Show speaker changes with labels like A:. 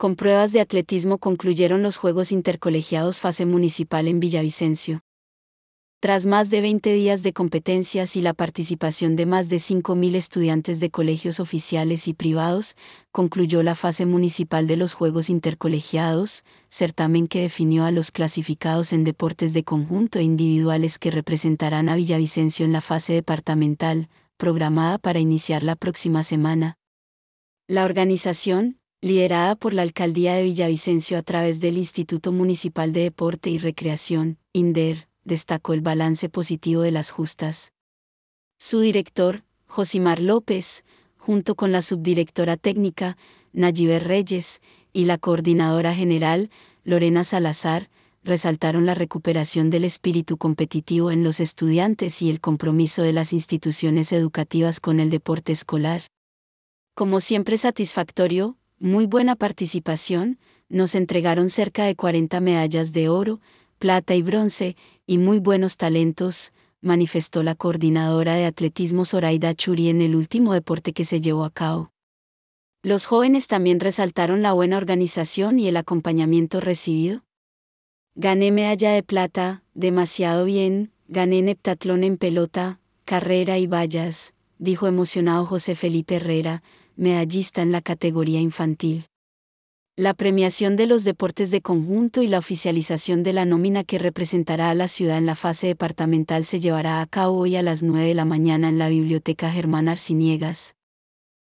A: Con pruebas de atletismo concluyeron los Juegos Intercolegiados fase municipal en Villavicencio. Tras más de 20 días de competencias y la participación de más de 5.000 estudiantes de colegios oficiales y privados, concluyó la fase municipal de los Juegos Intercolegiados, certamen que definió a los clasificados en deportes de conjunto e individuales que representarán a Villavicencio en la fase departamental, programada para iniciar la próxima semana. La organización, liderada por la Alcaldía de Villavicencio a través del Instituto Municipal de Deporte y Recreación, INDER, destacó el balance positivo de las justas. Su director, Josimar López, junto con la subdirectora técnica, Nayiber Reyes, y la coordinadora general, Lorena Salazar, resaltaron la recuperación del espíritu competitivo en los estudiantes y el compromiso de las instituciones educativas con el deporte escolar. Como siempre satisfactorio, muy buena participación, nos entregaron cerca de 40 medallas de oro, plata y bronce, y muy buenos talentos, manifestó la coordinadora de atletismo Zoraida Churi en el último deporte que se llevó a cabo. Los jóvenes también resaltaron la buena organización y el acompañamiento recibido. Gané medalla de plata, demasiado bien, gané en heptatlón en pelota, carrera y vallas, dijo emocionado José Felipe Herrera, medallista en la categoría infantil. La premiación de los deportes de conjunto y la oficialización de la nómina que representará a la ciudad en la fase departamental se llevará a cabo hoy a las 9 de la mañana en la Biblioteca Germán Arciniegas,